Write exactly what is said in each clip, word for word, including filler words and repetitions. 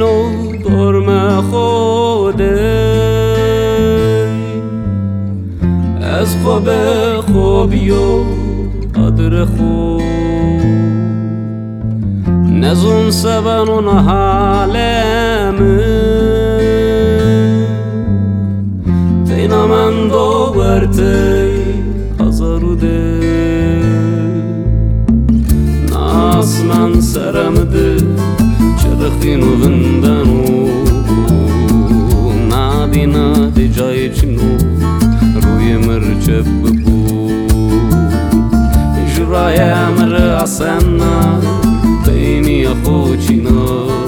و درم خودی از خواب خوبی و قدر خوب نزون سبنون حالم دینا من دوورتی هزارو ده ناس من سرم ده چرخین و وندنو نادی نادی جای چنو روی مرچب ببو جرای امر اسنا بینی خوچینا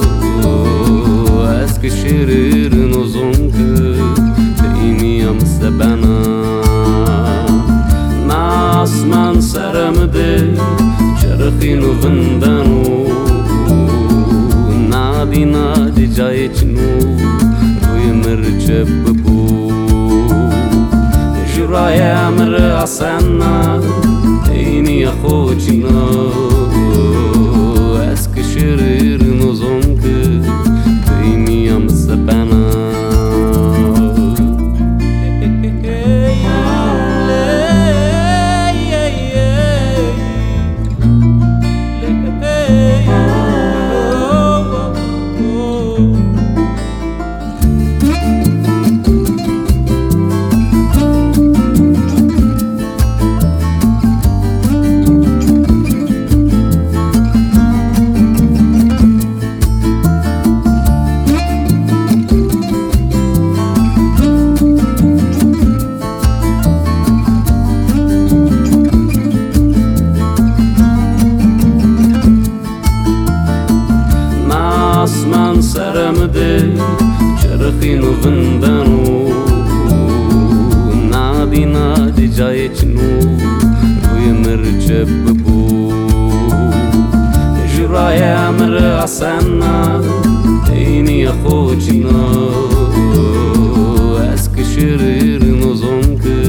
از که شریر نزون که بینی امستبنا ناس من سرم ده چرخین و وندنو نادی نادی جای چنو روی مرچب ببو جرای امر اسنا بینی خوچینا از که شریر نزون که بینی امستبنا من سرم ده چرخین و وندنو نادی نادی جای چنو روی مرچب ببو جرای امر اسنا بینی خوچینا از که شریر نزون که